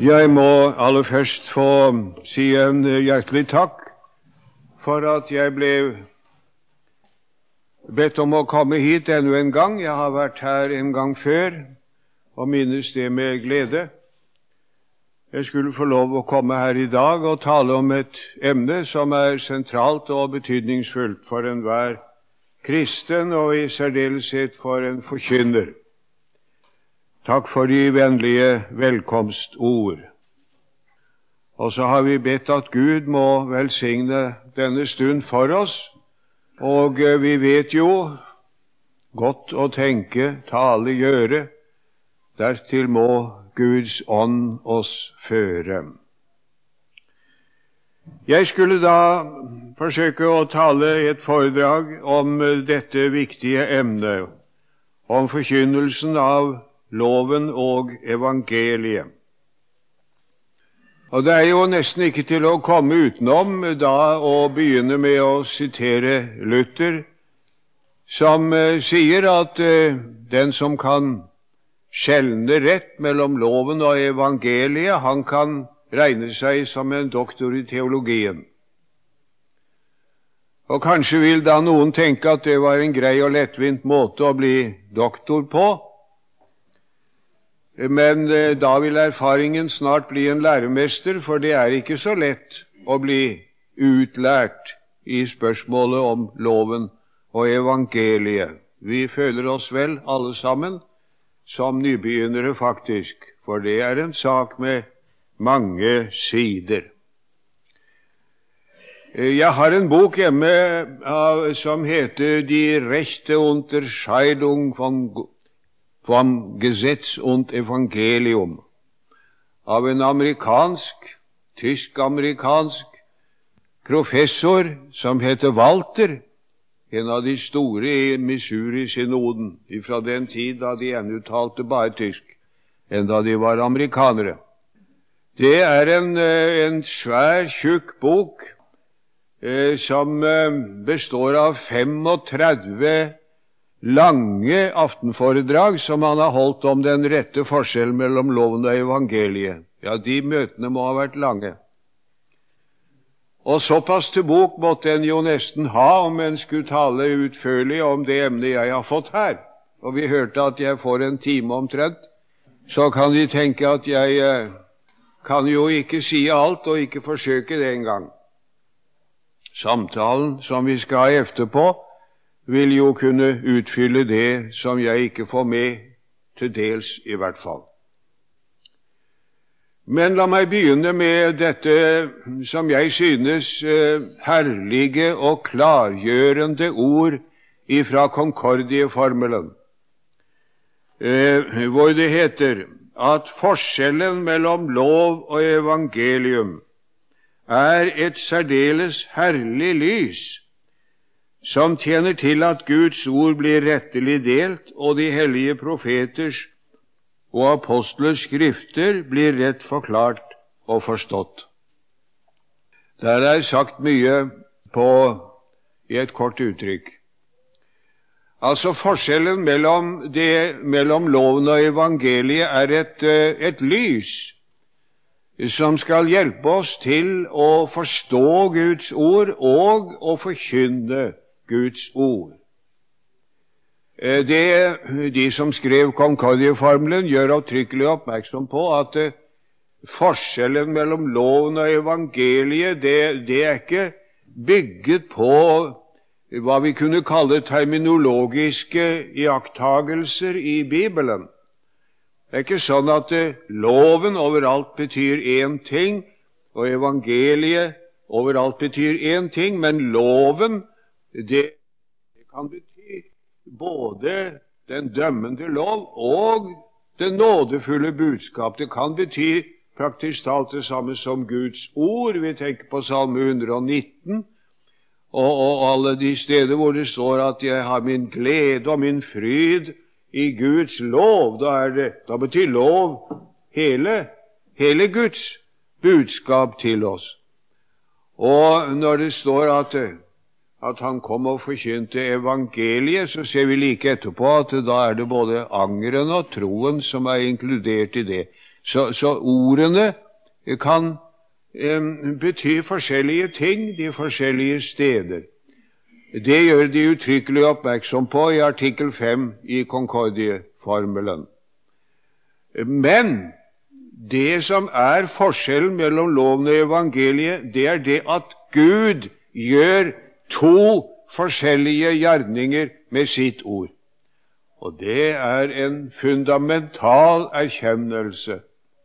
Jeg må aller først få si en hjertelig takk for at jeg ble bedt om å komme hit enda en gang. Jeg har vært her en gang før og minnes det med glede. Jeg skulle få lov å komme her i dag og tale om et emne som er sentralt og betydningsfullt for enhver kristen, og i særdeleshet for en forkynner. Takk for de vennlige velkomstord. Og så har vi bedt at Gud må velsigne denne stund for oss, og vi vet jo godt å tenke, tale, gjøre, dertil må Guds ånd oss føre. Jeg skulle da forsøke å tale et foredrag om dette viktige emnet, om forkynnelsen av loven og evangeliet. Og det er jo nesten ikke til å komme utenom da å begynne med å sitere Luther, som sier at den som kan skjelne rett mellom loven og evangeliet, han kan regne seg som en doktor i teologien. Og kanskje vil da noen tenke at det var en grei og lettvint måte å bli doktor på, men da vil erfaringen snart bli en læremester, for det er ikke så lett å bli utlært i spørsmålet om loven og evangeliet. Vi føler oss vel alle sammen som nybegynnere faktisk, for det er en sak med mange sider. Jeg har en bok hjemme som heter Die rechte Unterscheidung vom Gesetz und Evangelium, av en tysk-amerikansk professor som heter Walter, en av de store i Missouri-synoden, fra den tid da de ennå talte bare tysk, enn da de var amerikanere. Det er en svær, tjukk bok som består av 35 lange aftenforedrag som han har holdt om den rette forskjellen mellom loven og evangeliet. Ja, de møtene må ha vært lange. Og såpass til bok måtte en jo nesten ha om en skulle tale utførlig om det emnet jeg har fått her. Og vi hørte at jeg får en time omtrent, så kan de tenke at jeg kan jo ikke si alt og ikke forsøke det engang. Samtalen som vi skal ha etterpå vil jo kunne utfylle det som jeg ikke får med, til dels i hvert fall. Men la meg begynne med dette som jeg synes herlige og klargjørende ord ifra Concordie-formelen, hvor det heter at forskjellen mellom lov og evangelium er et særdeles herlig lys, som tjener til at Guds ord blir rettelig delt, og de hellige profeters og apostlers skrifter blir rett forklart og forstått. Der er sagt mye i et kort uttrykk. Altså forskjellen mellom loven og evangeliet er et lys som skal hjelpe oss til å forstå Guds ord og å forkynne Guds ord. De som skrev Concordie-formelen gjør avtrykkelig oppmerksom på at forskjellen mellom loven og evangeliet, det er ikke bygget på hva vi kunne kalle terminologiske iakttagelser i Bibelen. Det er ikke sånn at loven overalt betyr én ting, og evangeliet overalt betyr én ting, men loven, det kan bety både den dømmende lov og det nådefulle budskap. Det kan bety praktisk talt det samme som Guds ord. Vi tenker på Salme 119, og alle de steder hvor det står at jeg har min glede og min fryd i Guds lov. Da betyr lov hele Guds budskap til oss. Og når det står at han kom og forkynte evangeliet, så ser vi like etterpå at da er det både angeren og troen som er inkludert i det. Så ordene kan bety forskjellige ting de forskjellige steder. Det gjør de uttrykkelig oppmerksom på i artikkel 5 i Concordieformelen. Men det som er forskjellen mellom loven og evangeliet, det er det at Gud gjør to forskjellige gjerninger med sitt ord. Og det er en fundamental erkjennelse.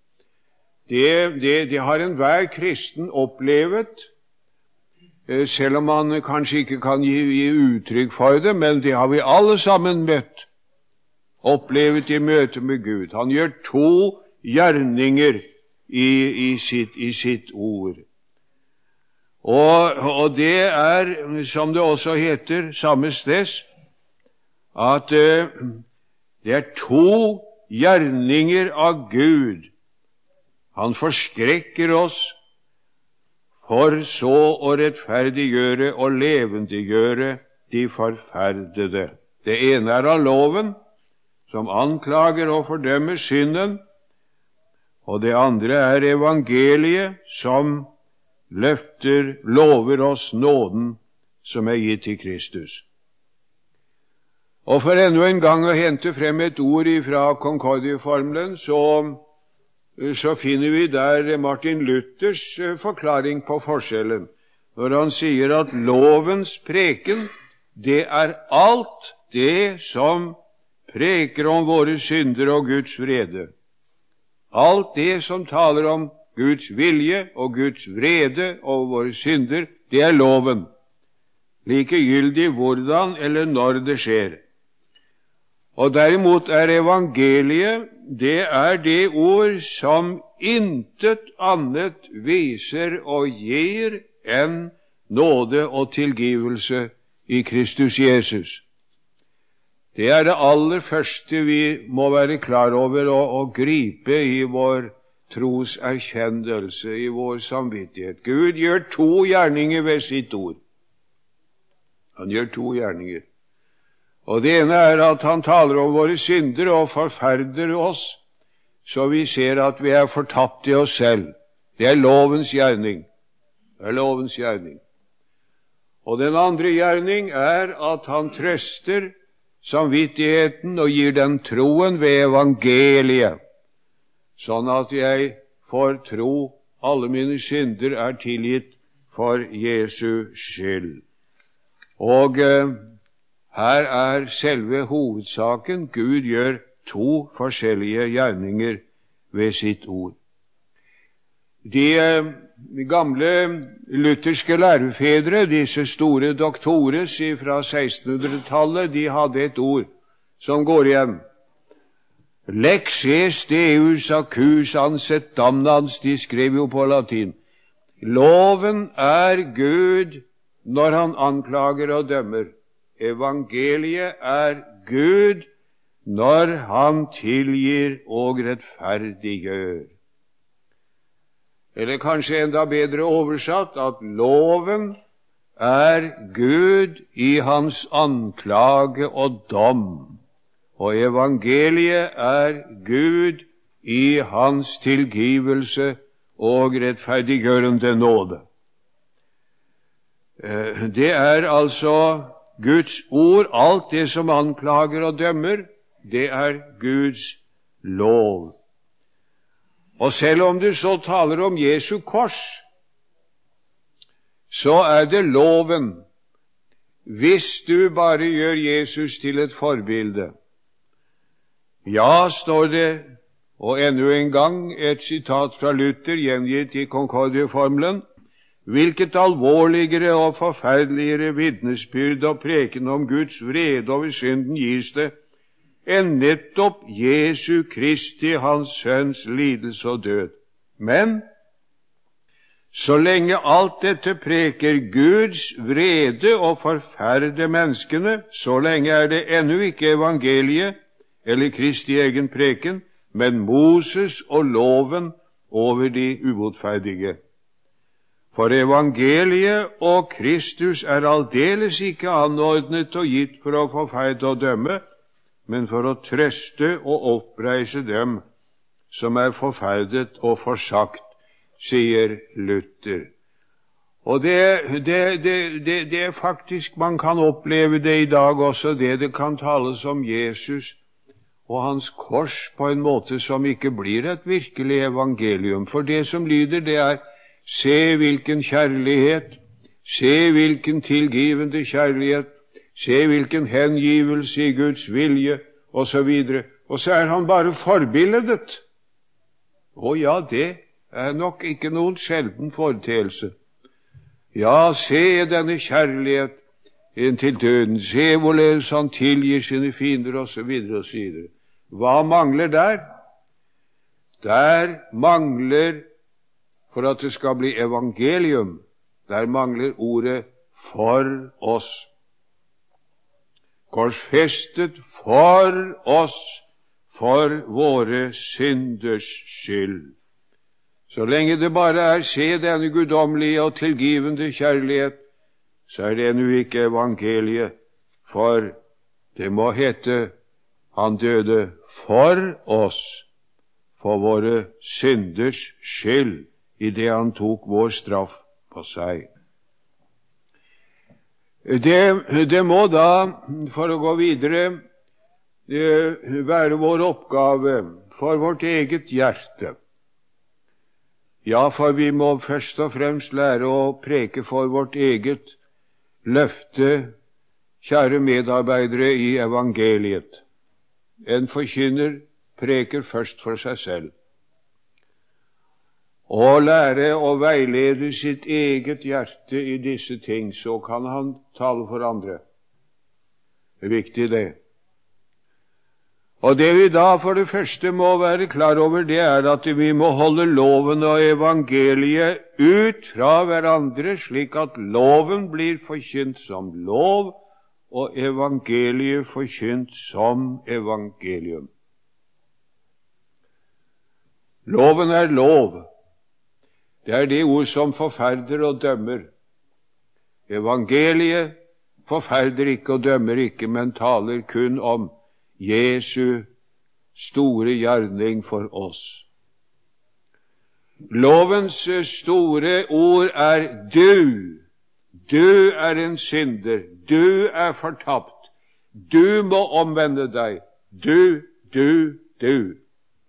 Det har enhver kristen opplevet, selv om man kanskje ikke kan gi uttrykk for det, men det har vi alle sammen møtt, opplevet i møte med Gud. Han gjør to gjerninger i sitt ord. Og det er, som det også heter samme sted, at det er to gjerninger av Gud. Han forskrekker oss for så å rettferdiggjøre og levendegjøre de forferdede. Det ene er av loven, som anklager og fordømmer synden, og det andre er evangeliet, som lover oss nåden som er gitt til Kristus. Og for enda en gang å hente frem et ord fra Concordieformelen, så finner vi der Martin Luthers forklaring på forskjellen, når han sier at lovens preken, det er alt det som preker om våre synder og Guds vrede. Alt det som taler om Guds vilje og Guds vrede over våre synder, det er loven, likegyldig hvordan eller når det skjer. Og derimot er evangeliet, det er det ord som intet annet viser og gir enn nåde og tilgivelse i Kristus Jesus. Det er det aller første vi må være klar over og gripe i vår troserkjennelse, i vår samvittighet. Gud gjør to gjerninger ved sitt ord. Han gjør to gjerninger. Og det ene er at han taler om våre synder og forferder oss, så vi ser at vi er fortapt i oss selv. Det er lovens gjerning. Det er lovens gjerning. Og den andre gjerning er at han trøster samvittigheten og gir den troen ved evangeliet, sånn at jeg får tro alle mine synder er tilgitt for Jesu skyld. Og her er selve hovedsaken. Gud gjør to forskjellige gjerninger ved sitt ord. De gamle lutherske lærefedre, disse store doktores fra 1600-tallet, de hadde et ord som går igjen. Lex est Deus accusans et damnans, de skrev jo på latin. Loven er Gud når han anklager og dømmer. Evangeliet er Gud når han tilgir og rettferdiggjør. Eller kanskje enda bedre oversatt, at loven er Gud i hans anklage og dom, og evangeliet er Gud i hans tilgivelse og rettferdiggjørende nåde. Det er altså Guds ord, alt det som anklager og dømmer, det er Guds lov. Og selv om du så taler om Jesu kors, så er det loven, hvis du bare gjør Jesus til et forbilde. Ja, står det, og enda en gang et sitat fra Luther gjengitt i Concordieformelen, hvilket alvorligere og forferdeligere vitnesbyrd og preken om Guds vrede over synden gis det, enn nettopp Jesu Kristi, hans sønns lidelse og død. Men så lenge alt dette preker Guds vrede og forferder menneskene, så lenge er det ennå ikke evangeliet eller Kristi egen preken, men Moses og loven over de ubotferdige. For evangeliet og Kristus er aldeles ikke anordnet og gitt for å forferde og dømme, men for å trøste og oppreise dem som forferdet og forsagt, sier Luther. Og det faktisk, man kan oppleve det i dag også, det kan tales om Jesus og hans kors på en måte som ikke blir et virkelig evangelium. For det som lyder, det se hvilken kjærlighet, se hvilken tilgivende kjærlighet, se hvilken hengivelse i Guds vilje, og så videre. Og så han bare forbildet. Å ja, det nok ikke noen sjelden foreteelse. Ja, se denne kjærlighet inntil døden, se hvorledes han tilgir sine fiender, og så videre, og så videre. Hva mangler der? Der mangler, for at det skal bli evangelium, der mangler ordet for oss. Korsfestet for oss, for våre synders skyld. Så lenge det bare se denne guddommelige og tilgivende kjærlighet, så det ennå ikke evangeliet, for det må hete han døde for oss, for våre synders skyld, i det han tok vår straff på seg. Det må da, for å gå videre, være vår oppgave for vårt eget hjerte. Ja, for vi må først og fremst lære å preke for vårt eget løfte, kjære medarbeidere i evangeliet. En forkynner preker først for seg selv. Og lære å veilede sitt eget hjerte i disse ting, så kan han tale for andre. Det er viktig det. Og det vi da for det første må være klar over, det at vi må holde loven og evangeliet ut fra hverandre, slik at loven blir forkynt som lov, og evangeliet forkynt som evangelium. Loven lov. Det det ord som forferder og dømmer. Evangeliet forferder ikke og dømmer ikke, men taler kun om Jesu store gjerning for oss. Lovens store ord du. Du en synder. Du fortapt. Du må omvende deg. Du.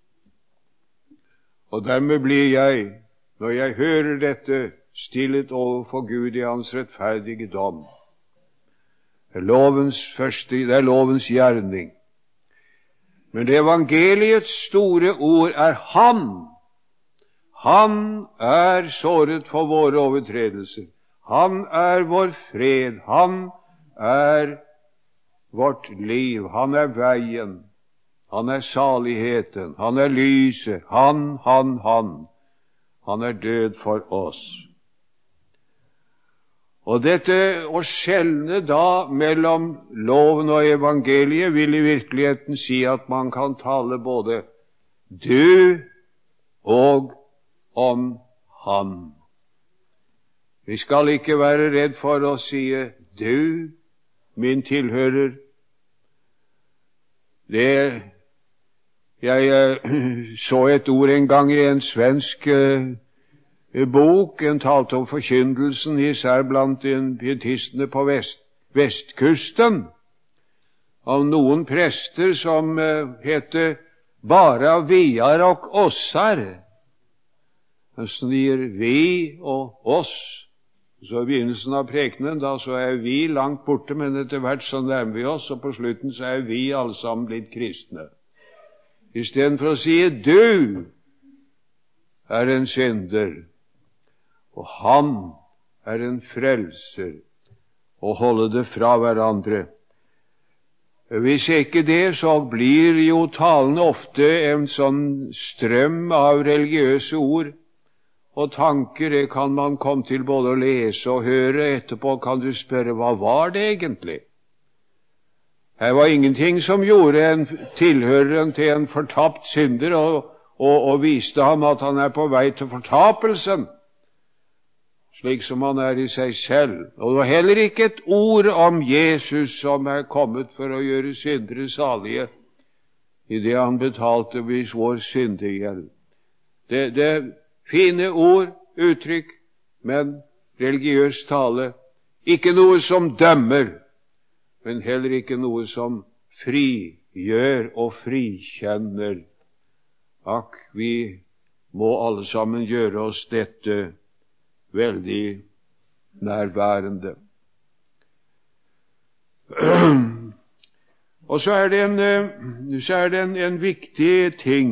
Og dermed blir jeg, når jeg hører dette, stillet overfor Gud i hans rettferdige dom. Det er lovens gjerning. Men det evangeliets store ord han. Han såret for våre overtredelser. Han vår fred. Han vårt liv. Han veien. Han saligheten. Han lyset. Han. Han død for oss. Og dette å skjelne da mellom loven og evangeliet vil i virkeligheten si at man kan tale både du og om han. Vi skal ikke være redd for å si du, min tilhører. Jeg så et ord en gang i en svensk bok. En talte om forkyndelsen, især blant pietistene på vestkysten, om noen prester som heter bara viar og ossar. Han sier vi og oss. Så i begynnelsen av prekenen da så vi langt borte, men etter hvert så nærmer vi oss, og på slutten så vi alle sammen blitt kristne. I stedet for å si du en synder, og han en frelser, og holde det fra hverandre. Hvis ikke det, så blir jo talen ofte en sånn strøm av religiøse ord og tanker. Det kan man komme til både å lese og høre. Etterpå kan du spørre, hva var det egentlig? Her var ingenting som gjorde en tilhøreren til en fortapt synder og viste ham at han på vei til fortapelsen, slik som han i seg selv. Og det var heller ikke et ord om Jesus som kommet for å gjøre syndere salige. i det han betalte vis vår syndegjeld. Det er fine ord, uttrykk, men religiøs tale. Ikke noe som dømmer, men heller ikke noe som frigjør og frikjenner. Akk, vi må alle sammen gjøre oss dette veldig nærværende. Og så er det en viktig ting.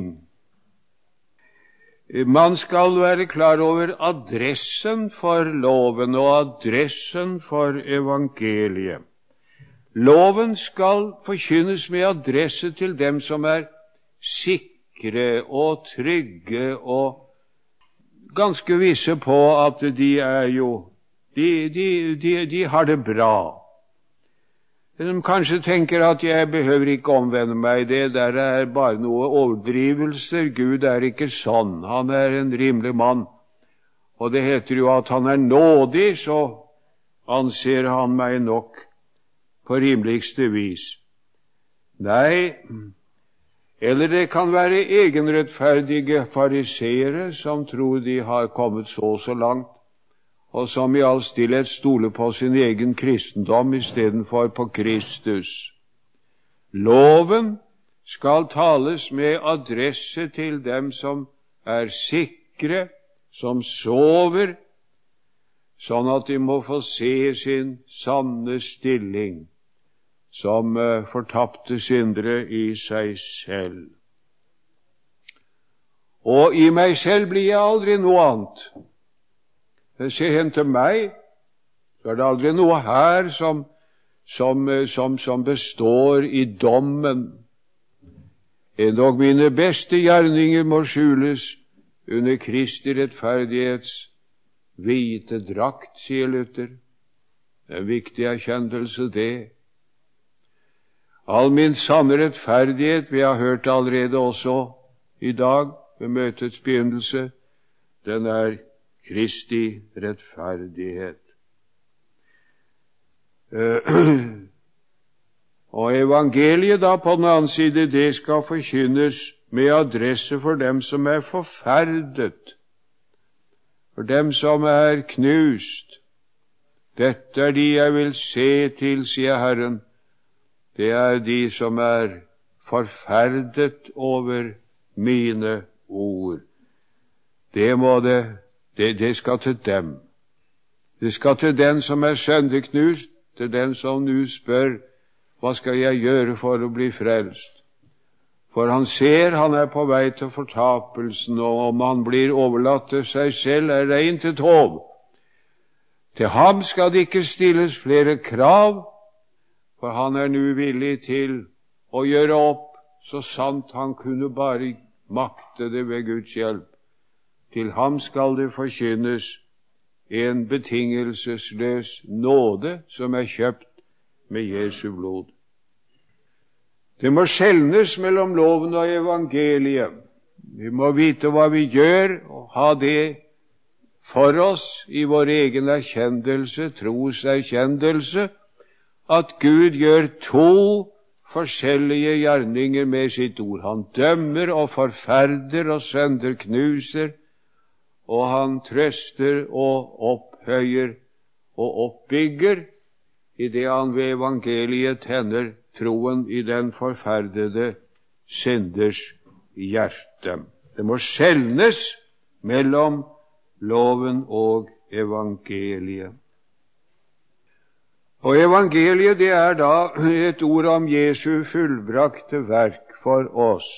Man skal være klar over adressen for loven og adressen for evangeliet. Loven skal forkynnes med adresse til dem som er sikre og trygge og ganske visse på at de har det bra. De kanskje tenker at jeg behøver ikke omvende meg, det der er bare noe overdrivelser. Gud er ikke sånn, han er en rimelig mann. Og det heter jo at han er nådig, så anser han meg nok på rimeligste vis. Nei, eller det kan være egenrettferdige fariseere som tror de har kommet så langt, og som i all stillhet stoler på sin egen kristendom i stedet for på Kristus. Loven skal tales med adresse til dem som er sikre, som sover, sånn at de må få se sin sanne stilling som fortapte syndere i seg selv. Og i meg selv blir jeg aldri noe annet. Se hen til meg, så er det aldri noe her som består i dommen. Endog mine beste gjerninger må skjules under Kristi rettferdighets hvite drakt, sier Luther. Det er en viktig erkjennelse, det. All min sanne rettferdighet, vi har hørt allerede også i dag ved møtets begynnelse, den er Kristi rettferdighet. Og evangeliet da på den annen side, det skal forkynnes med adresse for dem som er forferdet, for dem som er knust. Dette er de jeg vil se til, sier Herren. Det er de som er forferdet over mine ord. Det skal til dem. Det skal til den som er sønderknust, til den som nå spør, hva skal jeg gjøre for å bli frelst? For han ser han er på vei til fortapelsen, og om han blir overlatt til seg selv, er det intet håp. Til ham skal det ikke stilles flere krav, for han er nå villig til å gjøre opp så sant han kunne bare makte det ved Guds hjelp. Til ham skal det forkynnes en betingelsesløs nåde som er kjøpt med Jesu blod. Det må skjelnes mellom loven og evangeliet. Vi må vite hva vi gjør, og ha det for oss i vår egen erkjennelse, troserkjennelse, at Gud gjør to forskjellige gjerninger med sitt ord. Han dømmer og forferder og sønderknuser, og han trøster og opphøyer og oppbygger i det han ved evangeliet tenner troen i den forferdede synders hjerte. Det må skjelnes mellom loven og evangeliet. Og evangeliet, det er da et ord om Jesu fullbrakte verk for oss.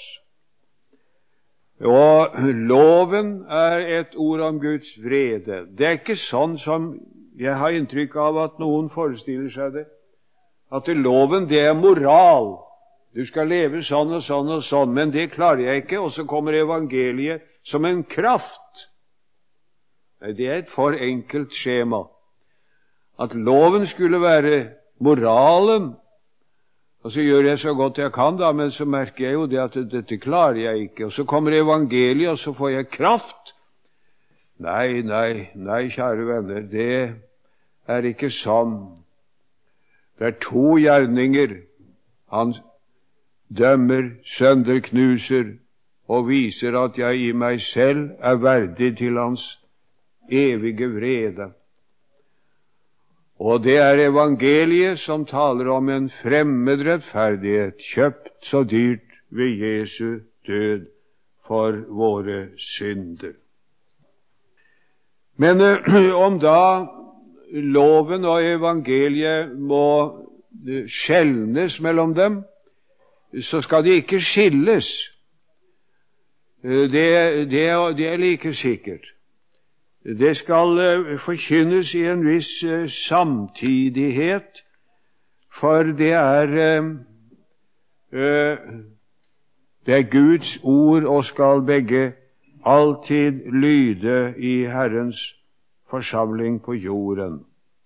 Og loven er et ord om Guds vrede. Det er ikke sånn som jeg har inntrykk av at noen forestiller seg det, at loven, det er moral. Du skal leve sånn og sånn og sånn, men det klarer jeg ikke, og så kommer evangeliet som en kraft. Nei, det er et for enkelt skjema. At loven skulle være moralen, og så gjør jeg så godt jeg kan da, men så merker jeg jo det at dette klarer jeg ikke. Og så kommer evangeliet, og så får jeg kraft. Nei, kjære venner, det er ikke sånn. Det er to gjerninger. dømmer, sønderknuser og viser at jeg i meg selv verdig til hans evige vrede. Og det evangeliet som taler om en fremmed rettferdighet, kjøpt så dyrt ved Jesu død for våre synder. Men om da loven og evangeliet må skjelnes mellom dem, så skal de ikke skilles. Det er like sikkert. Det skal forkynnes i en viss samtidighet, for det er Guds ord og skal begge alltid lyde i Herrens forsamling på jorden.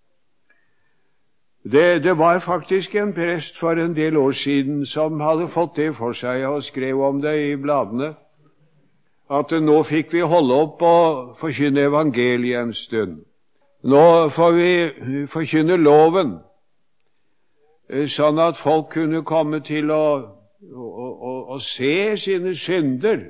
Det var faktisk en prest for en del år siden som hadde fått det for seg og skrev om det i bladene, at nå fikk vi holde opp og forkynne evangeliet en stund. Nå får vi forkynne loven, sånn at folk kunne komme til å se sine synder.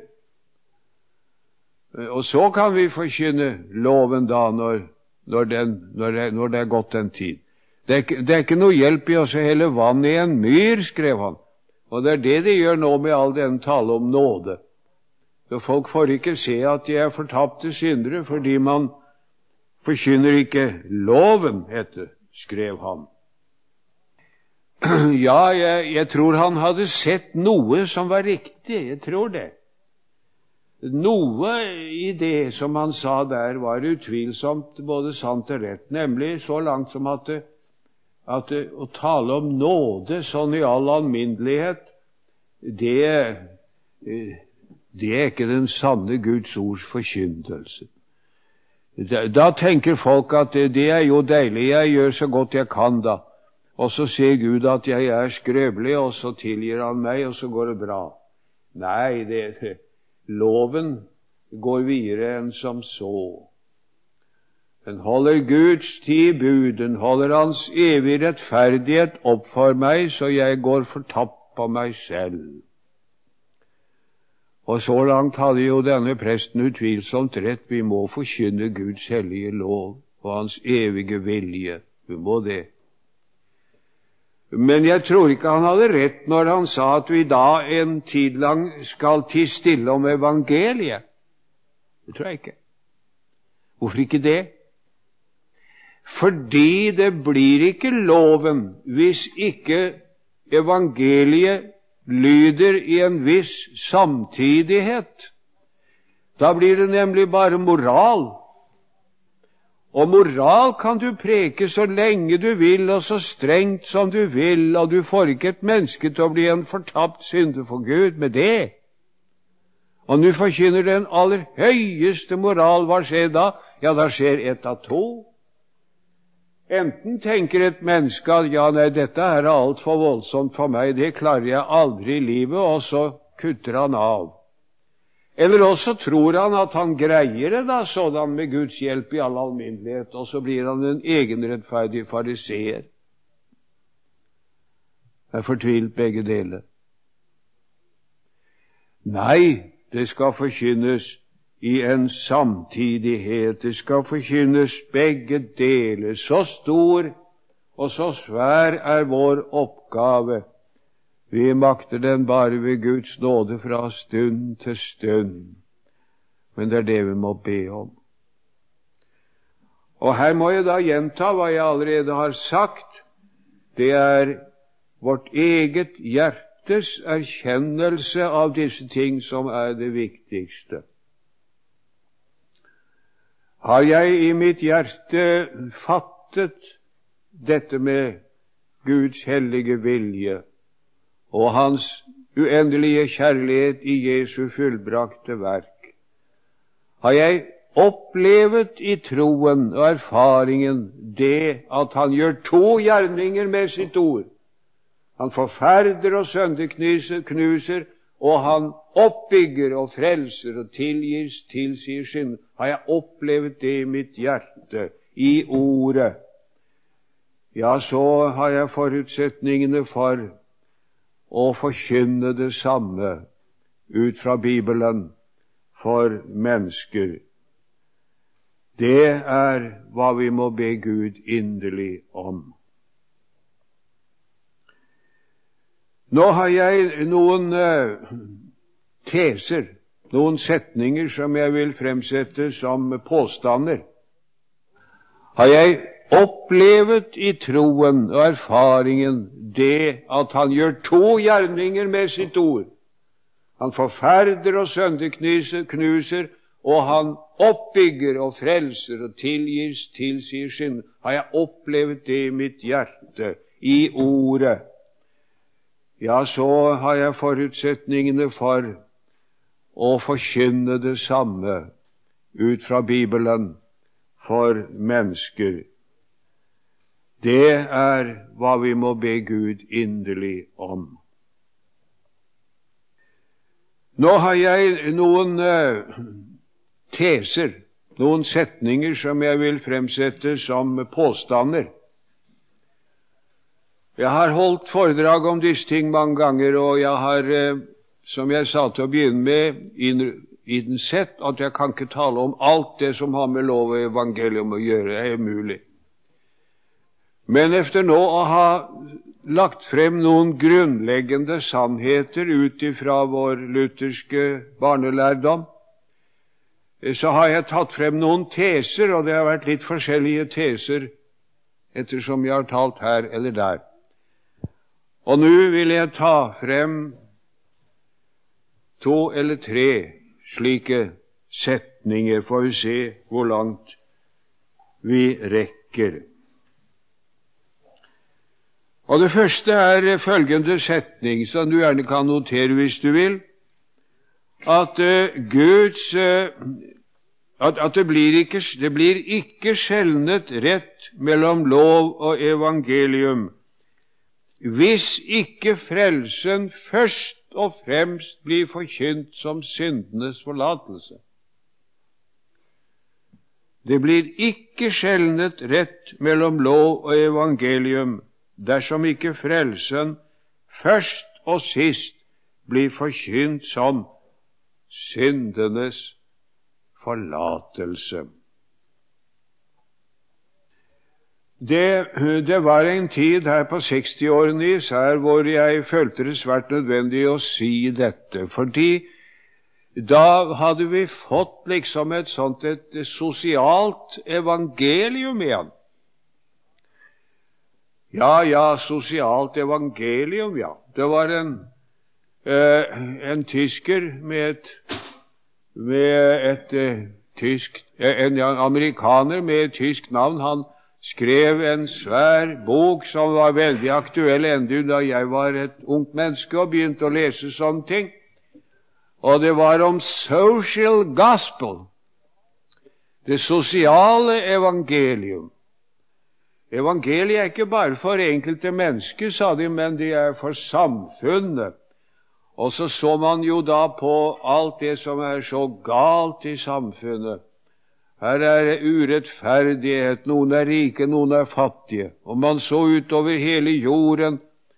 Og så kan vi forkynne loven da, når det er gått en tid. Det er ikke noe hjelp i å helle vann i en myr, skrev han. Og det er det de gjør nå med all den tale om nåde. Så folk får ikke se at de er fortapte syndere, fordi man forkynner ikke loven, skrev han. Ja, jeg tror han hadde sett noe som var riktig, jeg tror det. Noe i det som han sa der var utvilsomt både sant og rett, nemlig så langt som at å tale om nåde sånn i all alminnelighet, det er ikke den sanne Guds ords forkynnelse. Da tenker folk at det er jo deilig, jeg gjør så godt jeg kan da. Og så ser Gud at jeg er skrøvelig, og så tilgir han meg, og så går det bra. Nei, loven går videre enn som så. Den holder Guds 10 bud, den holder hans evige rettferdighet opp for meg, så jeg går fortapt på meg selv. Og så langt hadde jo denne presten utvilsomt rett. Vi må forkynne Guds hellige lov og hans evige vilje. Vi må det. Men jeg tror ikke han hadde rett når han sa at vi da en tid lang skal tie stille om evangeliet. Det tror jeg ikke. Hvorfor ikke det? Fordi det blir ikke loven hvis ikke evangeliet lyder i en viss samtidighet. Da blir det nemlig bare moral. Og moral kan du preke så lenge du vil, og så strengt som du vil, og du får ikke et menneske til å bli en fortapt synder for Gud med det. Og du forkynner den aller høyeste moral. Hva skjer da? Ja, da skjer ett av to. Enten tenker et menneske at ja, nei, dette er alt for voldsomt for meg, det klarer jeg aldri i livet, og så kutter han av. Eller også tror han at han greier det da, sådan med Guds hjelp i all alminnelighet, og så blir han en egenrettferdig fariseer. Det er fortvilt begge deler. Nei, det skal forkynnes i en samtidighet. Det skal forkynnes begge deler. Så stor og så svær er vår oppgave. Vi makter den bare ved Guds nåde fra stund til stund. Men det er det vi må be om. Og her må jeg da gjenta hva jeg allerede har sagt. Det er vårt eget hjertes erkjennelse av disse ting som er det viktigste. Har jeg i mitt hjerte fattet dette med Guds hellige vilje og hans uendelige kjærlighet i Jesu fullbrakte verk? Har jeg opplevet i troen og erfaringen det at han gjør 2 gjerninger med sitt ord? Han forferder og sønderknuser, og han oppbygger og frelser og tilsier synd. Har jeg opplevd det i mitt hjerte, i ordet? Ja, så har jeg forutsetningene for å forkynne det samme ut fra Bibelen for mennesker. Det er hva vi må be Gud inderlig om. Nå har jeg noen teser, noen setninger som jeg vil fremsette som påstander. Har jeg opplevet i troen og erfaringen det at han gjør to gjerninger med sitt ord. Han forferder og sønderknuser, og han oppbygger og frelser og tilsier synd. Har jeg opplevd det i mitt hjerte, i ordet, ja, så har jeg forutsetningene for å forkynne det samme ut fra Bibelen for mennesker. Det er hva vi må be Gud inderlig om. Nå har jeg noen teser, noen setninger som jeg vil fremsette som påstander. Jeg har holdt foredrag om disse ting mange ganger, og jeg har, som jeg sa til å begynne med, innsett at jeg kan ikke tale om alt det som har med lov og evangelium å gjøre. Det er umulig. Men efter nå å ha lagt frem noen grunnleggende sannheter ut ifra vår lutherske barnelærdom, så har jeg tatt frem noen teser, og det har vært litt forskjellige teser ettersom jeg har talt her eller der. Og nå vil jeg ta frem 2 eller 3 slike setninger, får vi se hvor langt vi rekker. Og det første er følgende setning, som du gjerne kan notere hvis du vil, at det blir ikke skjelnet rett mellom lov og evangelium, hvis ikke frelsen først og fremst blir forkynt som syndenes forlatelse. Det blir ikke skjelnet rett mellom lov og evangelium, dersom ikke frelsen først og sist blir forkynt som syndenes forlatelse. Det var en tid her på 60-årene især hvor jeg følte det svært nødvendig å si dette, fordi da hadde vi fått liksom et sosialt evangelium igjen. Ja, sosialt evangelium, ja. Det var en tysker en amerikaner med et tysk navn. Han skrev en svær bok som var veldig aktuell enda da jeg var et ungt menneske og begynte å lese sånne ting. Og det var om social gospel, det sosiale evangelium. Evangeliet er ikke bare for enkelte mennesker, sa de, men det er for samfunnet. Og så man jo da på alt det som er så galt i samfunnet. Her er urettferdighet, noen er rike, noen er fattige. Og man så utover hele jorden,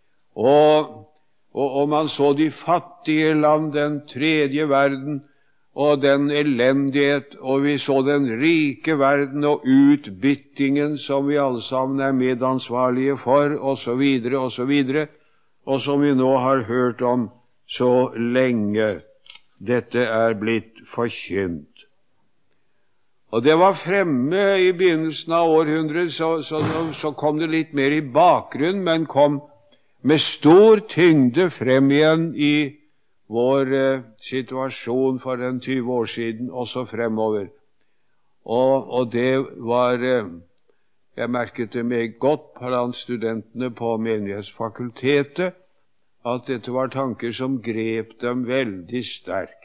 og man så de fattige land, den tredje verden, og den elendighet, og vi så den rike verden og utbyttingen som vi alle sammen er medansvarlige for, og så videre, og som vi nå har hørt om så lenge dette er blitt forkynt. Og det var fremme i begynnelsen av århundret, så kom det litt mer i bakgrunn, men kom med stor tyngde frem igjen i vår situasjon for 20 år siden, og så fremover. Og det var, jeg merket det meg godt blant studentene på Menighetsfakultetet, at dette var tanker som grep dem veldig sterkt.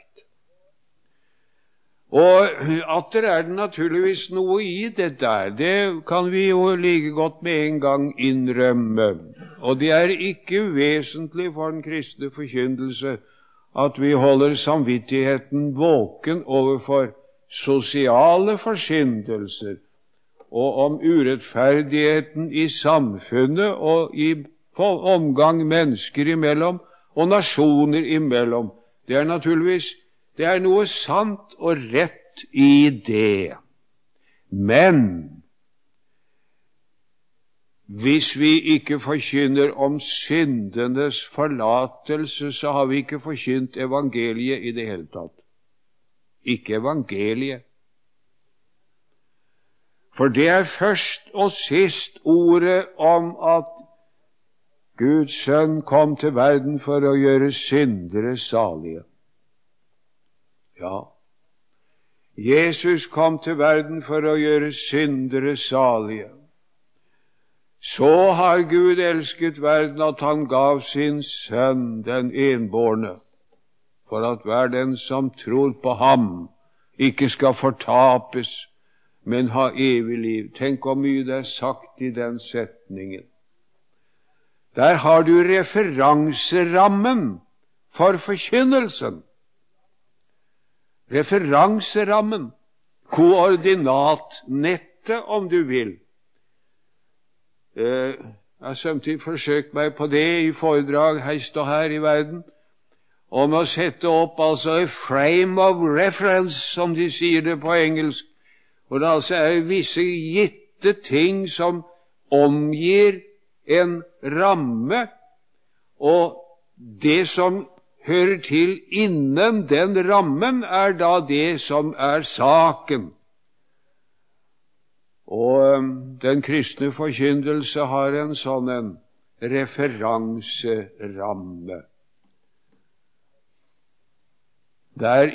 Og atter er det naturligvis noe i det der, det kan vi jo like godt med en gang innrømme. Og det er ikke uvesentlig for den kristne forkynnelse at vi holder samvittigheten våken overfor sosiale forsyndelser, og om urettferdigheten i samfunnet og i omgang mennesker imellom, og nasjoner imellom. Det er naturligvis, det er noe sant og rett i det. Men hvis vi ikke forkynner om syndenes forlatelse, så har vi ikke forkynt evangeliet i det hele tatt. Ikke evangeliet. For det er først og sist ordet om at Guds sønn kom til verden for å gjøre syndere salige. Ja, Jesus kom til verden for å gjøre syndere salige. Så har Gud elsket verden at han gav sin sønn, den enbårne, for at hver den som tror på ham, ikke skal fortapes, men ha evig liv. Tenk hvor mye det er sagt i den setningen. Der har du referanserammen for forkynnelsen. Referanserammen, koordinatnettet, om du vil. Jeg har samtidig forsøkt meg på det i foredrag heist og her i verden, om å sette opp altså a frame of reference, som de sier det på engelsk, hvor det altså er visse gitte ting som omgir en ramme, og det som hører til innen den rammen er da det som er saken. Og den kristne forkynnelse har en sånn en referanseramme. Der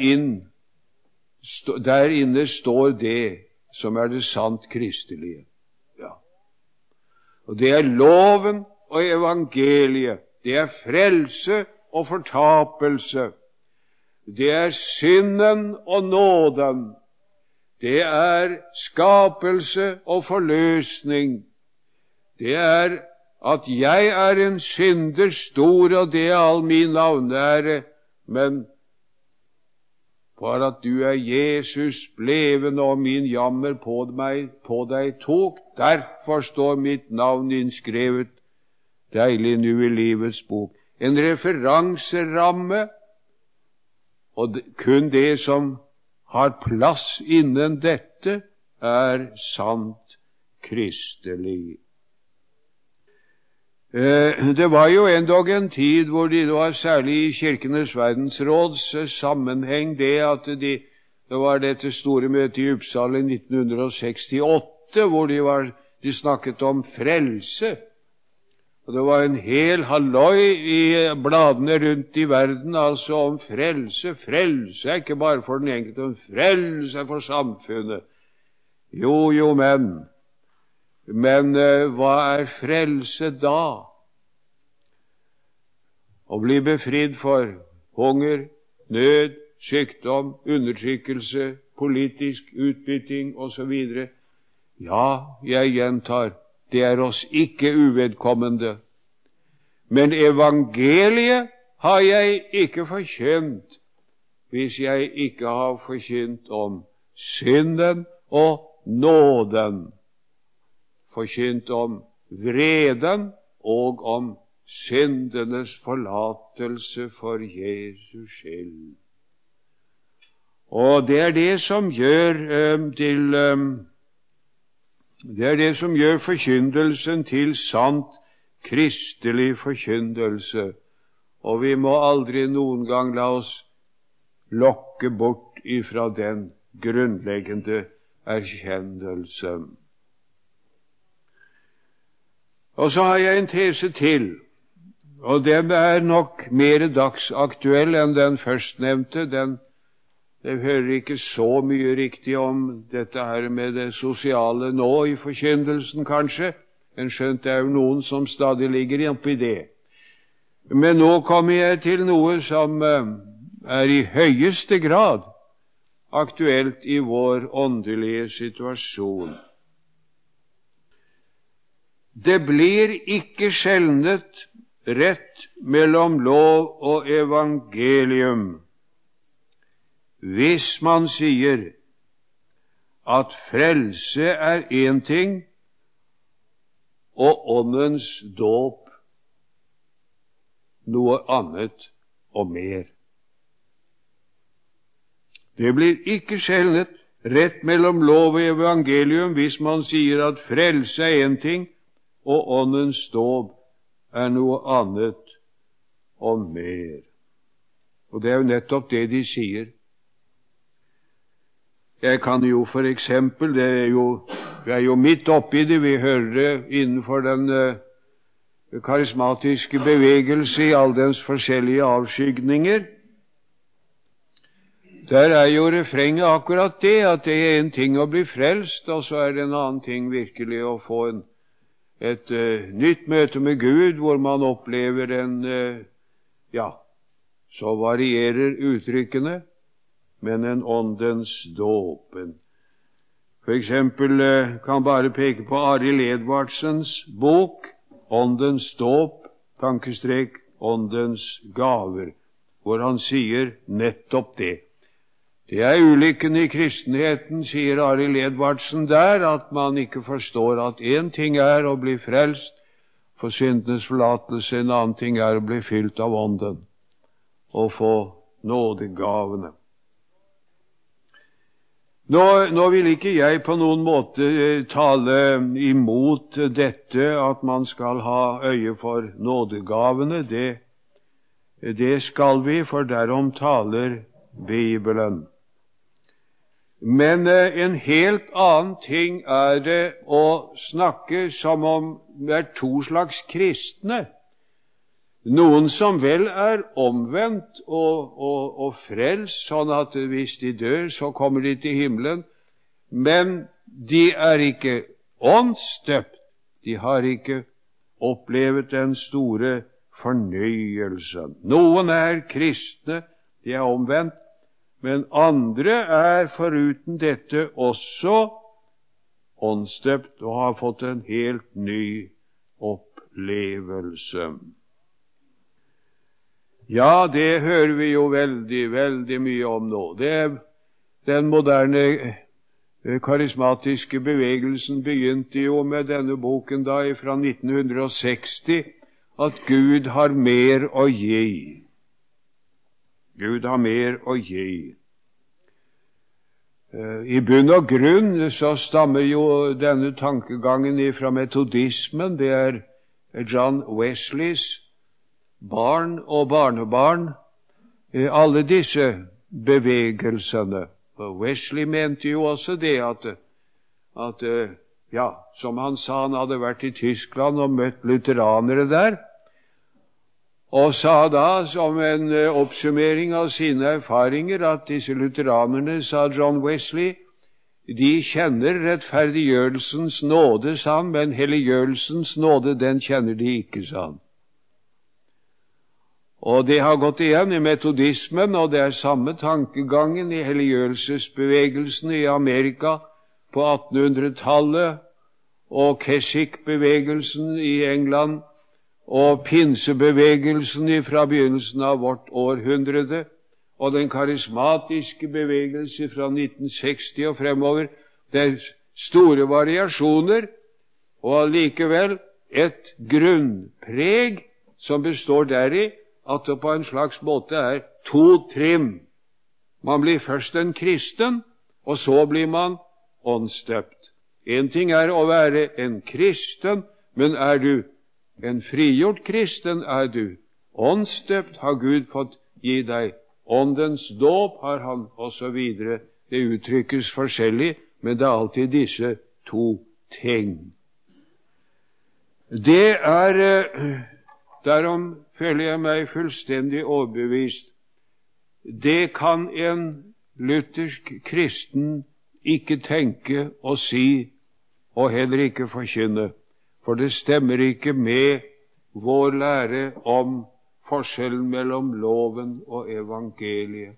inne står det som er det sant kristelige. Ja. Og det er loven og evangeliet. Det er frelse og fortapelse. Det er synden og nåden. Det er skapelse og forløsning. Det er at jeg er en synder stor, og det er all min navneære, men for at du er Jesus bleven og min jammer på deg tok, derfor står mitt navn innskrevet deilig nu i livets bok. En referanseramme, og kun det som har plass innen dette, er sant kristelig. Det var jo endog en tid hvor det var særlig i Kirkenes verdensråds sammenheng det at det var dette store møtet i Uppsala i 1968, hvor de snakket om frelse. Og det var en hel halloi i bladene rundt i verden, altså om frelse. Frelse er ikke bare for den enkelte, men frelse er for samfunnet. Jo, men hva er frelse da? Å bli befridd for hunger, nød, sykdom, undertrykkelse, politisk utbytting osv. Ja, jeg gjentar, det er oss ikke uvedkommende. Men evangeliet har jeg ikke forkynt hvis jeg ikke har forkynt om synden og nåden, forkynt om vreden og om syndenes forlatelse for Jesus skyld. Og det er det som gjør forkynnelsen til sant kristelig forkynnelse, og vi må aldri noen gang la oss lokke bort ifra den grunnleggende erkjennelsen. Og så har jeg en tese til, og den er nok mer dagsaktuell enn den førstnevnte. Det hører ikke så mye riktig om dette her med det sosiale nå i forkynnelsen, kanskje, men skjønt det er jo noen som stadig ligger oppi det. Men nå kommer jeg til noe som er i høyeste grad aktuelt i vår åndelige situasjon. Det blir ikke skjelnet rett mellom lov og evangelium hvis man sier at frelse er en ting og åndens dåp noe annet og mer. Det blir ikke skjelnet rett mellom lov og evangelium hvis man sier at frelse er en ting, og åndens dåp er noe annet og mer. Og det er jo nettopp det de sier. Jeg kan jo for eksempel, vi er jo midt oppi det, vi hører det innenfor den karismatiske bevegelse i alle dens forskjellige avskygninger. Der er jo refrenget akkurat det, at det er en ting å bli frelst, og så er det en annen ting virkelig å få et nytt møte med Gud, hvor man opplever så varierer uttrykkene, men en åndens dåpen. For eksempel kan bare peke på Arild Edvardsens bok, Åndens dåp, tankestrek, åndens gaver, hvor han sier nettopp det. Det er ulykken i kristenheten, sier Arild Edvardsen der, at man ikke forstår at en ting er å bli frelst for syndenes forlatelse, en annen ting er å bli fylt av ånden og få nådegavene. Nå vil ikke jeg på noen måte tale imot dette at man skal ha øye for nådegavene. Det skal vi, for derom taler Bibelen. Men en helt annen ting er det å snakke som om det er to slags kristne. Noen som vel er omvendt og frelst, sånn at hvis de dør, så kommer de til himmelen, men de er ikke åndsdøpt. De har ikke opplevd den store fornyelsen. Noen er kristne, de er omvendt, men andre er foruten dette også åndsdøpt og har fått en helt ny opplevelse. Ja, det hører vi jo veldig mye om nå. Det er den moderne karismatiske bevegelsen begynte jo med denne boken da fra 1960, at Gud har mer å gi. Gud har mer å gi. I bunn og grunn så stammer jo denne tankegangen fra metodismen. Det er John Wesleys barn og barnebarn, alle disse bevegelsene. Wesley mente jo også det at som han sa, han hadde vært i Tyskland og møtt lutheranere der, og sa da som en oppsummering av sine erfaringer at disse lutheranerne, sa John Wesley, de kjenner rettferdiggjørelsens nåde, sa han, men helliggjørelsens nåde, den kjenner de ikke, sa han. Og det har gått igjen i metodismen, og det er samme tankegangen i helliggjørelsesbevegelsen i Amerika på 1800-tallet, og Keswick-bevegelsen i England, og pinsebevegelsen fra begynnelsen av vårt århundrede, og den karismatiske bevegelse fra 1960 og fremover. Det er store variasjoner, og allikevel et grunnpreg som består deri at det på en slags måte er to trinn. Man blir først en kristen, og så blir man åndsdøpt. En ting er å være en kristen, men er du en frigjort kristen, er du åndsdøpt, har Gud fått gi deg åndens dåp, har han, og så videre. Det uttrykkes forskjellig, men det er alltid disse to ting. Det er derom føler jeg meg fullstendig overbevist. Det kan en luthersk kristen ikke tenke og si, og heller ikke forkynne, for det stemmer ikke med vår lære om forskjellen mellom loven og evangeliet.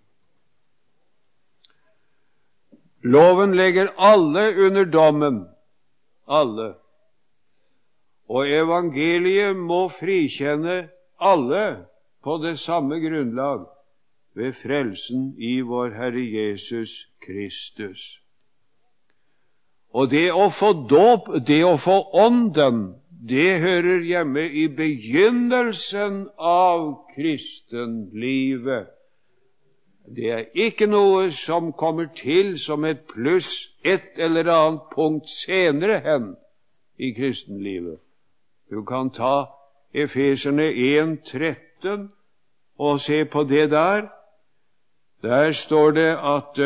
Loven legger alle under dommen, alle. Og evangeliet må frikjenne alle på det samme grunnlag ved frelsen i vår Herre Jesus Kristus. Og det å få dåp, det å få ånden, det hører hjemme i begynnelsen av kristenlivet. Det er ikke noe som kommer til som et pluss et eller annet punkt senere hen i kristenlivet. Du kan ta Efeserne 1:13 og se på det der. Der står det at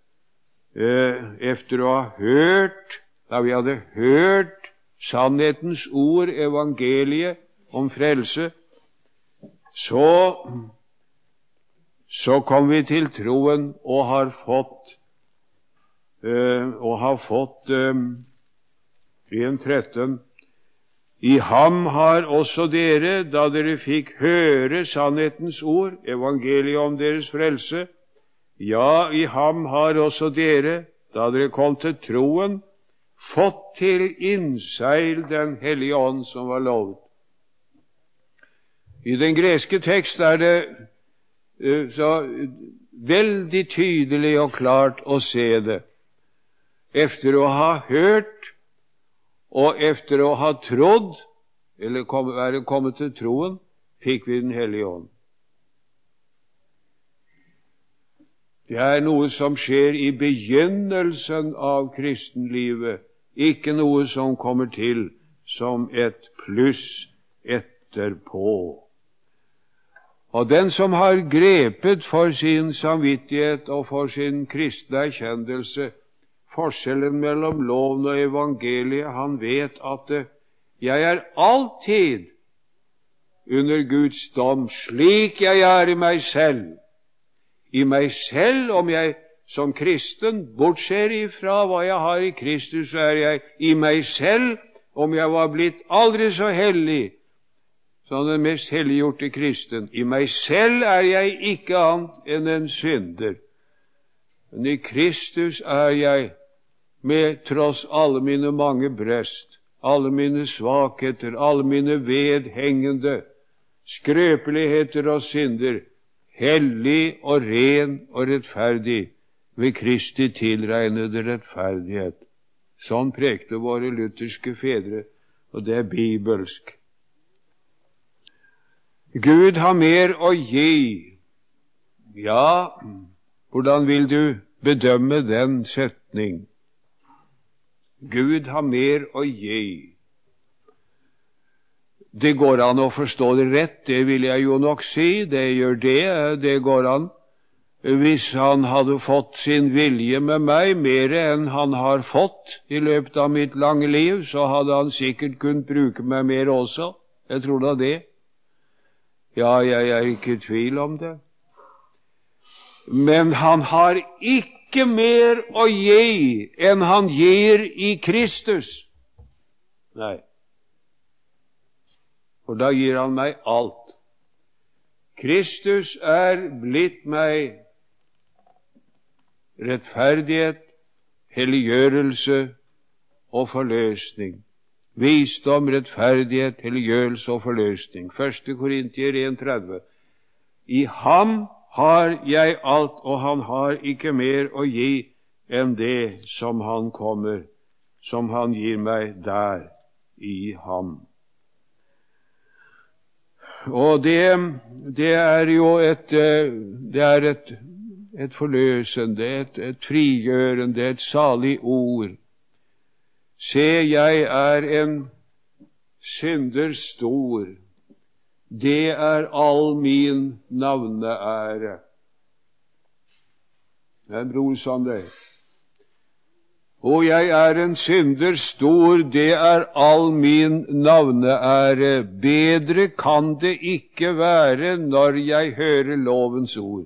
efter å ha hørt, da vi hadde hørt sannhetens ord, evangeliet om frelse, så kom vi til troen og har fått 1:13. I ham har også dere, da dere fikk høre sannhetens ord, evangeliet om deres frelse, ja, i ham har også dere, da dere kom til troen, fått til innseil den hellige ånd som var lovet. I den greske tekst er det så veldig tydelig og klart å se det. Efter å ha hørt og efter å ha trodd, eller være kommet til troen, fikk vi den hellige ånd. Det er noe som skjer i begynnelsen av kristenlivet, ikke noe som kommer til som et pluss etterpå. Og den som har grepet for sin samvittighet og for sin kristne erkjennelse forskjellen mellom loven og evangeliet, han vet at jeg er alltid under Guds dom, slik jeg er i meg selv. I meg selv, om jeg som kristen bortser ifra hva jeg har i Kristus, så er jeg i meg selv, om jeg var blitt aldri så hellig, som den mest helliggjorte kristen. I meg selv er jeg ikke annet enn en synder. Men i Kristus er jeg, med tross alle mine mange brest, alle mine svakheter, alle mine vedhengende skrøpeligheter og synder, hellig og ren og rettferdig ved Kristi tilregnede rettferdighet. Sånn prekte våre lutherske fedre, og det er bibelsk. Gud har mer å gi. Ja, hvordan vil du bedømme den setning? Gud har mer å gi. Det går an å forstå det rett, det vil jeg jo nok si. Det gjør det går an. Hvis han hadde fått sin vilje med meg mer enn han har fått i løpet av mitt lange liv, så hadde han sikkert kunnet bruke meg mer også. Jeg tror da det. Ja, jeg er ikke i tvil om det. Men han har ikke mer å gi enn han gir i Kristus. Nei. For da gir han meg alt. Kristus er blitt meg rettferdighet, helliggjørelse og forløsning. Visdom, rettferdighet, helliggjørelse og forløsning. 1. Korintier 1:30. I ham har jeg alt, og han har ikke mer å gi enn det som han gir meg der i ham. Og det er jo et forløsende, et frigjørende, et salig ord. Se, jeg er en synder stor. Det er all min navneære. Det er en bror som det. Og jeg er en synder stor, det er all min navneære. Bedre kan det ikke være når jeg hører lovens ord.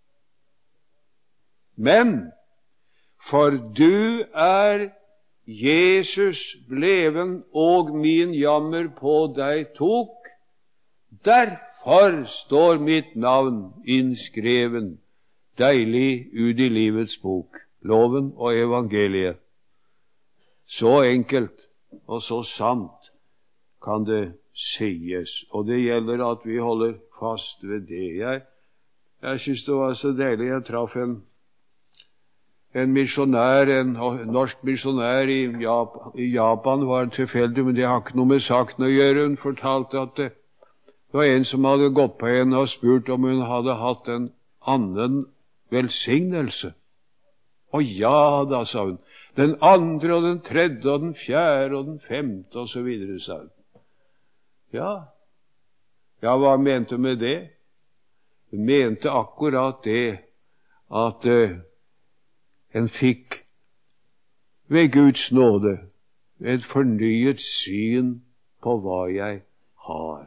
Men for du er Jesus bleven, og min jammer på deg tok. Derfor står mitt navn innskreven deilig ut i livets bok, loven og evangeliet. Så enkelt og så sant kan det sies, og det gjelder at vi holder fast ved det. Jeg synes det var så deilig. Jeg traff en misjonær, en norsk misjonær i Japan var tilfeldig, men det har ikke noe med saken å gjøre. Hun fortalte at det var en som hadde gått på henne og spurt om hun hadde hatt en annen velsignelse. Og ja da, sa hun. Den andre og den tredje og den fjerde og den femte og så videre, sa hun. Ja, hva mente hun med det? Hun mente akkurat det at en fikk ved Guds nåde et fornyet syn på hva jeg har.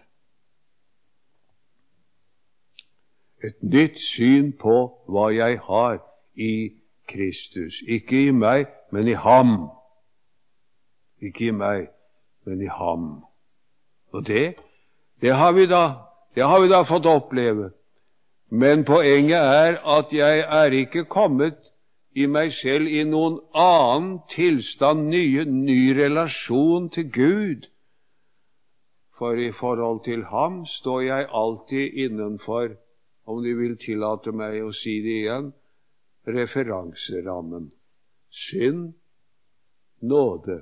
Et nytt syn på hva jeg har i Kristus. Ikke i meg, men i ham. Ikke i meg, men i ham. Og det har vi da fått oppleve. Men poenget er at jeg er ikke kommet i meg selv i noen annen tilstand, ny relasjon til Gud. For i forhold til ham står jeg alltid innenfor, om de vil tillate meg å si det igjen, referanserammen. Synd, nåde,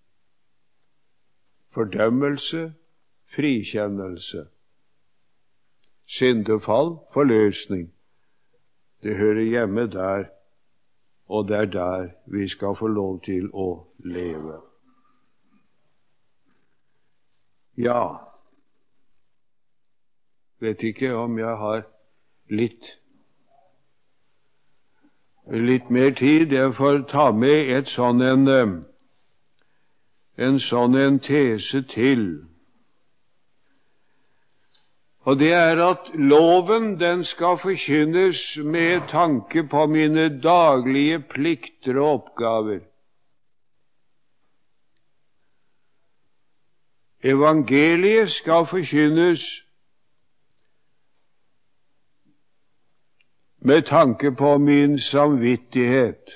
fordømmelse, frikjennelse, syndefall, forløsning. Det hører hjemme der, og det er der vi skal få lov til å leve. Ja, vet ikke om jeg har litt mer tid. Jeg får ta med en sånn tese til. Og det er at loven, den skal forkynnes med tanke på mine daglige plikter og oppgaver. Evangeliet skal forkynnes med tanke på min samvittighet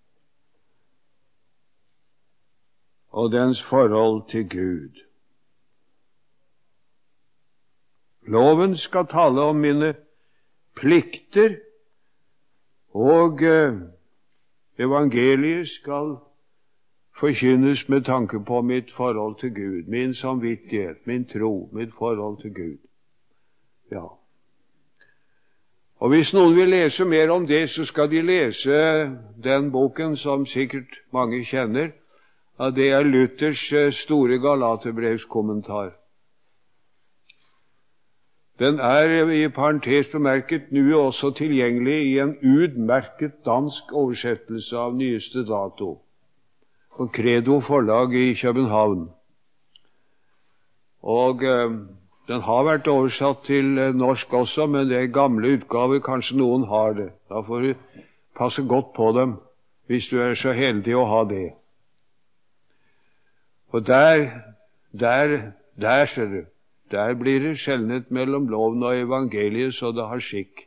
og dens forhold til Gud. Loven skal tale om mine plikter, og evangeliet skal forkynnes med tanke på mitt forhold til Gud, min samvittighet, min tro, mitt forhold til Gud. Ja. Og hvis noen vil lese mer om det, så skal de lese den boken som sikkert mange kjenner. Ja, det er Luthers store Galaterbrevskommentar. Den er i parentes bemerket nå også tilgjengelig i en utmerket dansk oversettelse av nyeste dato, på Credo forlag i København. Og den har vært oversatt til norsk også, men det er gamle utgaver, kanskje noen har det. Da får du passe godt på dem, hvis du er så heldig å ha det. Og der ser du. Der blir det skjelnet mellom loven og evangeliet, så det har skikk.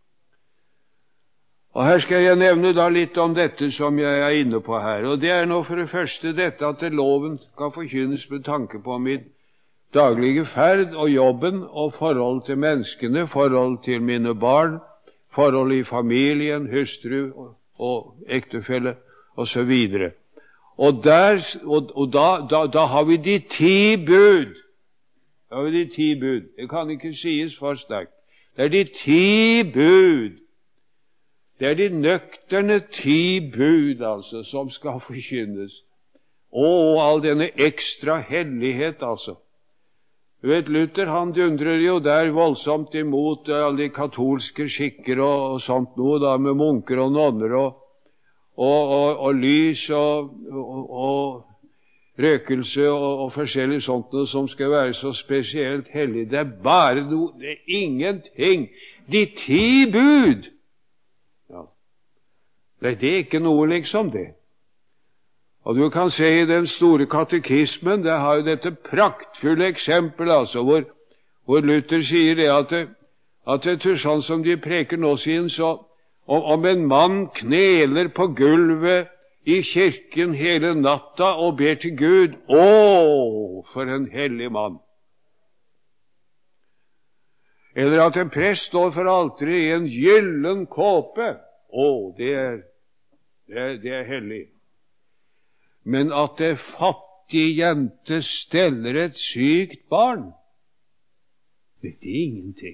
Og her skal jeg nevne da litt om dette som jeg er inne på her. Og det er nå for det første dette at loven skal forkynnes med tanke på min daglige ferd og jobben og forhold til menneskene, forhold til mine barn, forhold i familien, hustru og ektefelle osv. Og da har vi de 10 bud. Det er de 10 bud. Det kan ikke sies for sterkt. Det er de 10 bud. Det er de nøkterne 10 bud, altså, som skal forkynnes. Og all denne ekstra hellighet, altså. Du vet, Luther, han dundrer jo der voldsomt imot alle de katolske skikker og sånt noe, da, med munker og nonner og lys og røkelse og forskjellig sånt noe som skal være så spesielt hellig. Det er bare noe, det er ingenting. De 10 bud! Ja. Nei, det er ikke noe liksom det. Og du kan se i den store katekismen, det har jo dette praktfulle eksempel, altså, hvor Luther sier det at det er sånn som de preker nå sin, så om en mann kneler på gulvet i kirken hele natta og ber til Gud. Å, for en hellig mann! Eller at en prest står for alteret i en gyllen kåpe. Å, det Det er hellig. Men at det fattige jente steller et sykt barn, det er ingenting.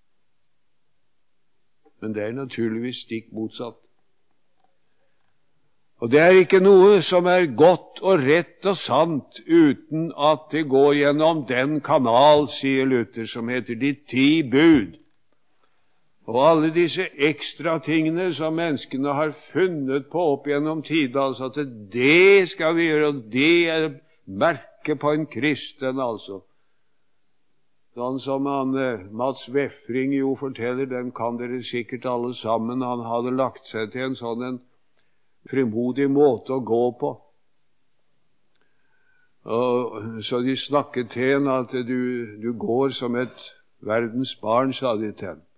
Men det er naturligvis stikk motsatt. Og det er ikke noe som er godt og rett og sant uten at det går gjennom den kanal, sier Luther, som heter de 10 bud. Og alle disse ekstra tingene som menneskene har funnet på opp gjennom tiden, altså at det skal vi gjøre, og det er merket på en kristen, altså. Sånn som Mats Wefring jo forteller, den kan dere sikkert alle sammen. Han hadde lagt seg til en sånn frimodig måte å gå på. Og så de snakket til en at du går som et verdens barn, sa de til en.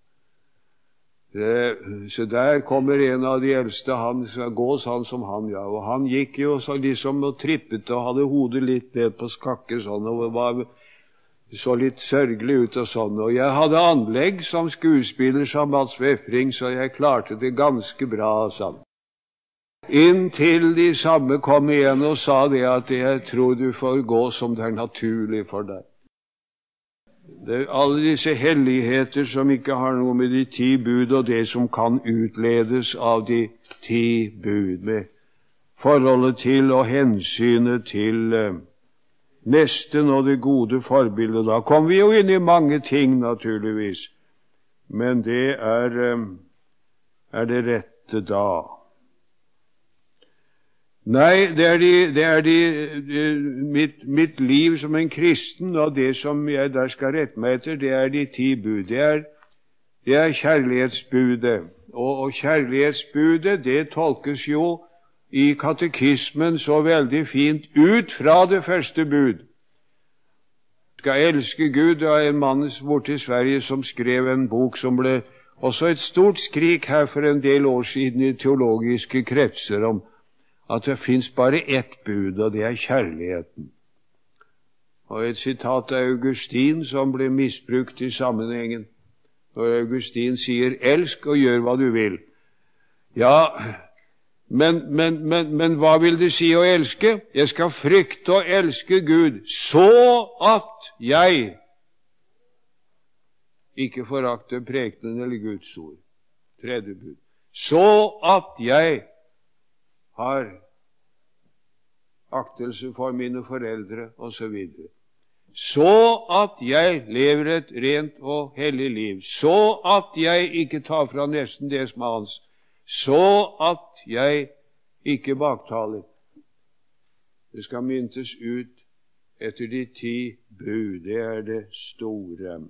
Så der kommer en av de eldste, han skal gå sånn som han, ja. Og han gikk jo så liksom og trippet og hadde hodet litt ned på skakke sånn, og var så litt sørgelig ut og sånn. Og jeg hadde anlegg som skuespiller som Mats Wefring, så jeg klarte det ganske bra, sånn. Inntil de samme kom igjen og sa det at jeg tror du får gå som det er naturlig for deg. Det er alle disse helligheter som ikke har noe med de 10 bud og det som kan utledes av de 10 bud, med forholdet til og hensynet til nesten og det gode forbildet. Da kommer vi jo inn i mange ting, naturligvis, men det er det rette da. Nei, det er mitt liv som en kristen, og det som jeg der skal rette meg etter, det er de 10 bud. Det er kjærlighetsbudet. Og kjærlighetsbudet, det tolkes jo i katekismen så veldig fint ut fra det første bud. Skal elske Gud. Det var en mann borte i Sverige som skrev en bok som ble også et stort skrik her for en del år siden i teologiske kretser om at det finnes bare ett bud, og det er kjærligheten. Og et sitat av Augustin som ble misbrukt i sammenhengen. Og Augustin sier, elsk og gjør hva du vil. Ja, men hva vil det si å elske? Jeg skal frykte og elske Gud, så at jeg ikke forakter prekenen eller Guds ord. Tredje bud. Så at jeg har aktelse for mine foreldre, og så videre. Så at jeg lever et rent og hellig liv. Så at jeg ikke tar fra nesten det som er hans. Så at jeg ikke baktaler. Det skal myntes ut etter de 10 bud. Det er det store.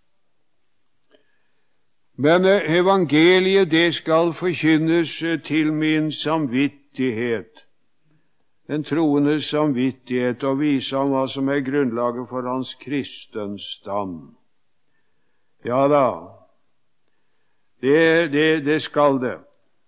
Men evangeliet, det skal forkynnes til min samvittighet. En troende samvittighet, og vise ham hva som er grunnlaget for hans kristenstand. Ja da, det skal det.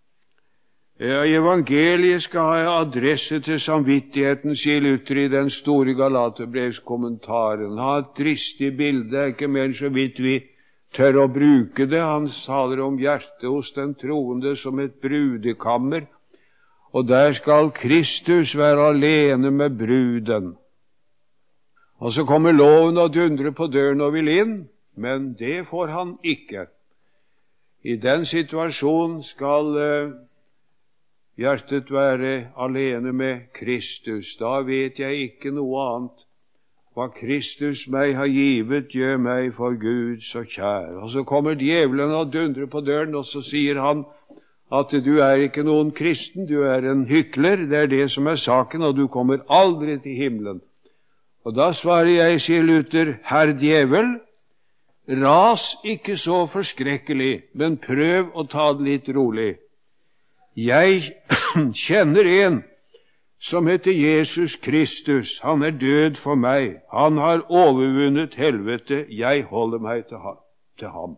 Evangeliet skal ha adresse til samvittigheten, sier Luther i den store Galaterbrevskommentaren. Ha et dristig bilde, ikke mer så vidt vi tør å bruke det. Han taler om hjertet hos den troende som et brudekammer, og der skal Kristus være alene med bruden. Og så kommer loven og dundrer på døren og vil inn, men det får han ikke. I den situasjonen skal hjertet være alene med Kristus. Da vet jeg ikke noe annet. Hva Kristus meg har givet, gjør meg for Gud så kjær. Og så kommer djevelen og dundrer på døren, og så sier han at du er ikke noen kristen, du er en hykler. Det er det som er saken, og du kommer aldri til himmelen. Og da svarer jeg, sier Luther, herr djevel, ras ikke så forskrekkelig, men prøv å ta det litt rolig. Jeg kjenner en som heter Jesus Kristus. Han er død for meg. Han har overvunnet helvete. Jeg holder meg til ham.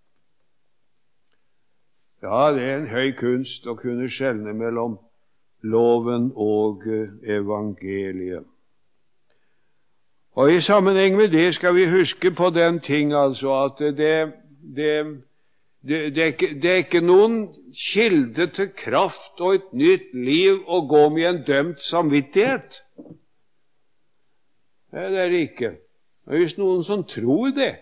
Ja, det er en høy kunst å kunne skjelne mellom loven og evangeliet. Og i sammenheng med det skal vi huske på den ting, altså, at Det er ikke noen kilde til kraft og et nytt liv å gå med en dømt samvittighet. Det er det ikke. Det er just noen som tror det.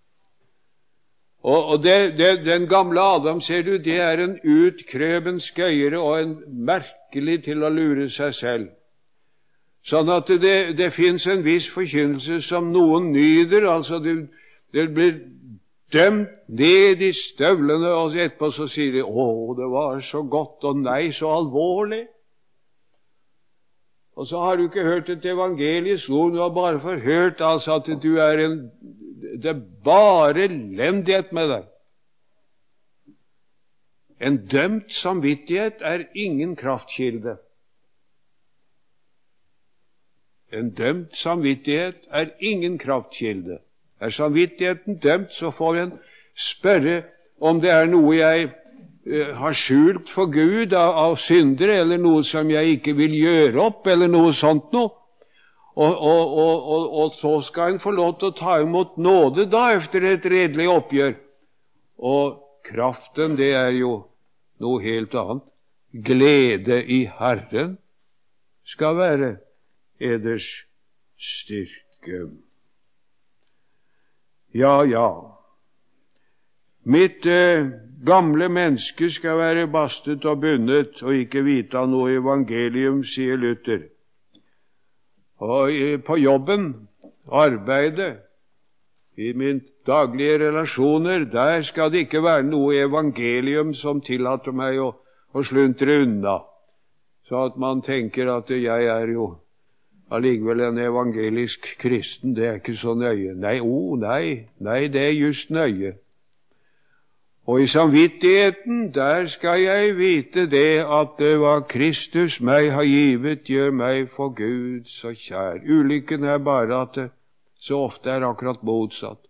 Og den gamle Adam, ser du, det er en utkrøben skøyere og en merkelig til å lure seg selv. Sånn at det finnes en viss forkynnelse som noen nyder, altså det blir dømt ned i støvlene, og etterpå så sier de, det var så godt, og nei, så alvorlig. Og så har du ikke hørt et evangelisk ord, du har bare forhørt altså at du det er bare elendighet med deg. En dømt samvittighet er ingen kraftkilde. En dømt samvittighet er ingen kraftkilde. Er samvittigheten dømt, så får en spørre om det er noe jeg har skjult for Gud av syndere, eller noe som jeg ikke vil gjøre opp, eller noe sånt noe. Og så skal en få lov til å ta imot nåde da, efter et redelig oppgjør. Og kraften, det er jo noe helt annet. Glede i Herren skal være eders styrke. Ja. Mitt gamle menneske skal være bastet og bundet og ikke vite av noe evangelium, sier Luther. Og på jobben, arbeidet, i mine daglige relasjoner, der skal det ikke være noe evangelium som tillater meg å sluntre unna, så at man tenker at jeg er jo allikevel en evangelisk kristen, det er ikke så nøye. Nei, det er just nøye. Og i samvittigheten, der skal jeg vite det at det var Kristus meg har givet, gjør meg for Gud så kjær. Ulykken er bare at det så ofte er akkurat motsatt.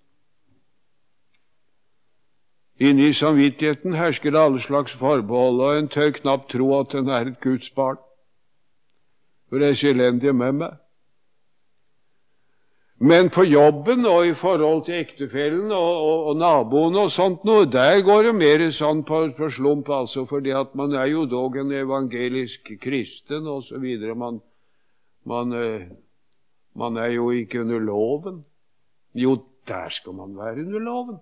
Inne i samvittigheten hersker det alle slags forbehold, og en tør knapt tro at den er et Guds barn. For det er så elendig med meg. Men på jobben og i forhold til ektefellen og naboen og sånt noe, der går det mer sånn på slump, altså, fordi at man er jo dog en evangelisk kristen og så videre. Man er jo ikke under loven. Jo, der skal man være under loven.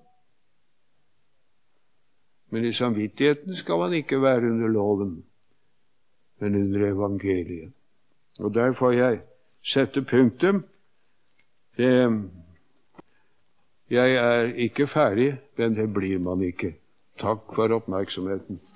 Men i samvittigheten skal man ikke være under loven, men under evangeliet. Og der får jeg sette punktum. Jeg er ikke ferdig, men det blir man ikke. Takk for oppmerksomheten.